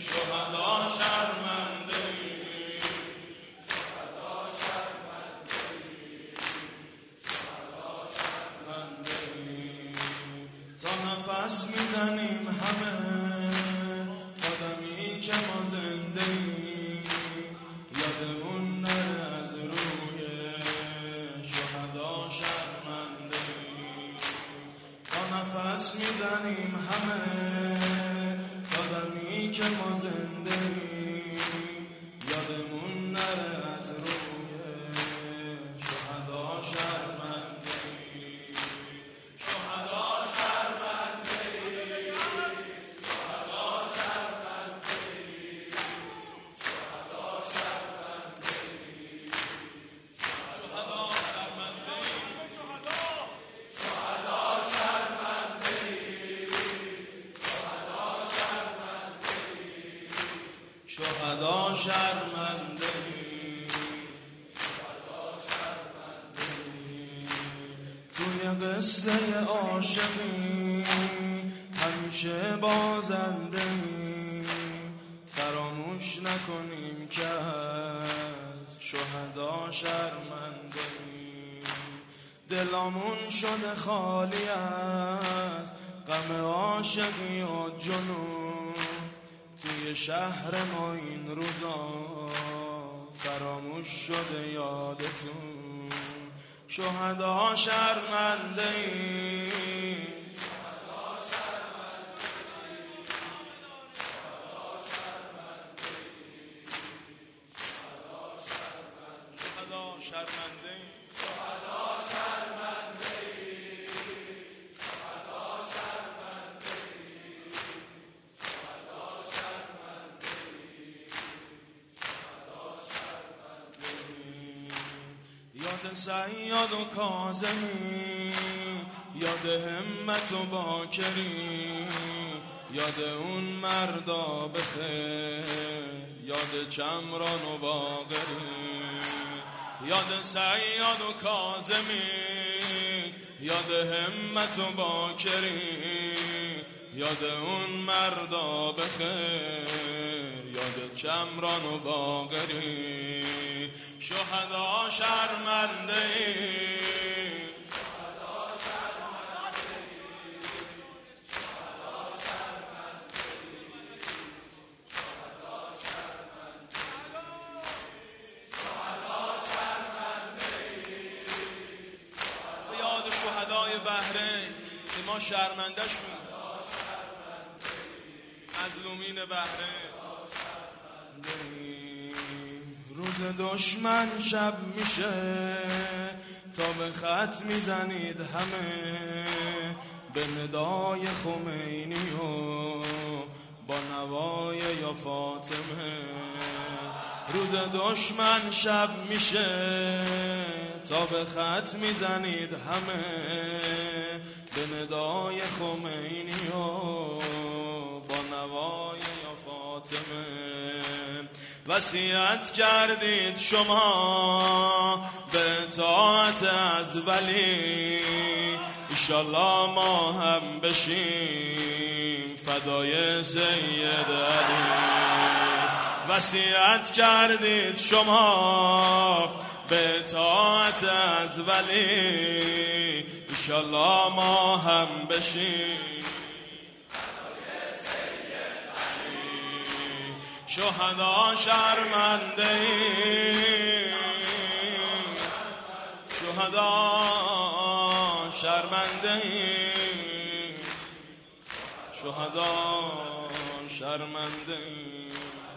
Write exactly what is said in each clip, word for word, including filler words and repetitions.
شهدا شرمنده ایم، شهدا شرمنده ایم، شهدا شرمنده ایم. تا نفس میزنیم همه قدمی که ما زنده ایم، یادمون نره از روی شهدا شرمنده ایم. تا نفس میزنیم همه قدمی که ما زنده ایم، یادمون نره از روی شهدا شرمنده ایم. شهدا شرمنده ایم، شهدا شرمنده ایم، شهدا شرمنده ایم، شهدا شرمنده ایم، شهدا شهدا شرمنده ایم، شهدا شرمنده ایم، شهدا شرمنده ایم، شهدا شرمنده ایم. توی قصه عاشقی همیشه بازنده ایم، فراموش نکنیم که از شهدا شرمنده ایم. دلامون شده خالی از غم عاشقی و جنون، توی شهر ما این روزا فراموش شده یادتون. شهدا شرمنده ایم، شهدا شرمنده ایم، شهدا شرمنده ایم، شهدا شرمنده ایم، شهدا شرمنده ایم، شهدا شرمنده ایم، شهدا شرمنده ایم، شهدا شرمنده ایم. یاد صیاد و کاظمی، یاد همت و باکری، یاد اون مردا بخیر، یاد چمران و باقری. یاد صیاد و کاظمی، یاد همت و باکری، یاد اون مردا بخیر، یاد چمران و باقری. شهدا شرمنده ایم، شهدا شرمنده ایم، شهدا شرمنده ایم، شهدا شرمنده ایم، شهدا شرمنده ایم. به یاد شهدای بحرین که ما شرمنده شون، مظلومین بحرین. روز دشمن شب میشه تا به خط میزنید همه، به ندای خمینی و با نوای یا فاطمه. روز دشمن شب میشه تا به خط میزنید همه، به ندای خمینی و با نوای یا فاطمه. وصیت کردید شما به اطاعت از ولی، انشالله ما هم بشیم فدای سید علی. وصیت کردید شما به اطاعت از ولی، انشالله ما هم بشیم شهدا شرمنده ایم، شهدا شرمنده ایم، شهدا شرمنده ایم.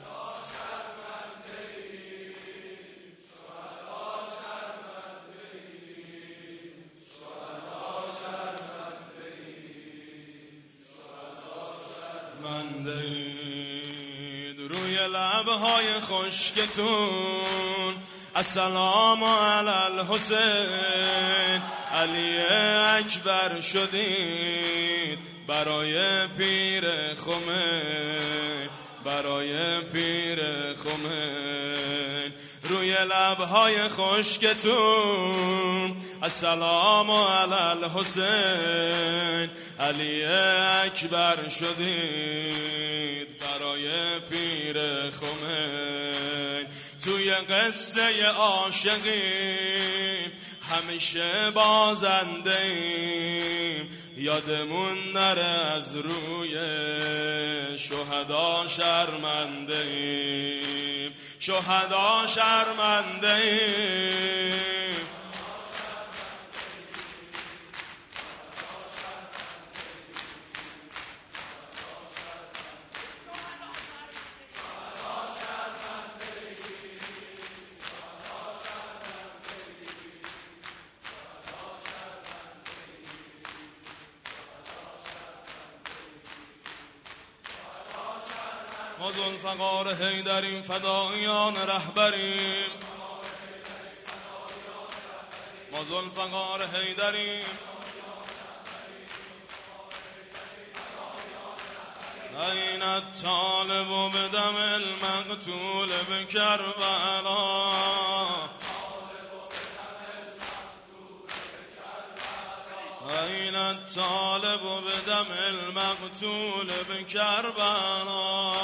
روی لبهای خشکتون السلام علی الحسین، علی اکبر شدید برای پیر خمین، برای پیر خمین. روی لبهای خشکتون السلام علی الحسین علی اکبر شدید برای پیر خمین توی قصه عاشقیم همیشه بازنده ایم یادمون نره از روی شهدا شرمنده ایم شهدا شرمنده ایم ما ذوالفقار حیدریم فدایان رهبریم ما ذوالفقار حیدریم این الطالب بدم المقتول بکربلا این الطالب بدم المقتول بکربلا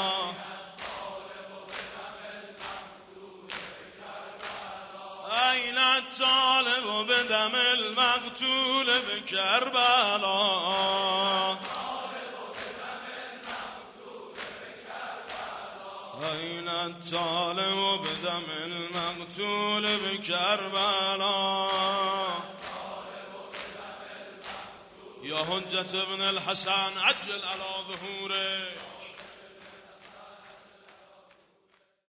این الطالب بدم المقتول بکربلا این الطالب بدم المقتول بکربلا یا حجت ابن الحسن عجل على ظهوره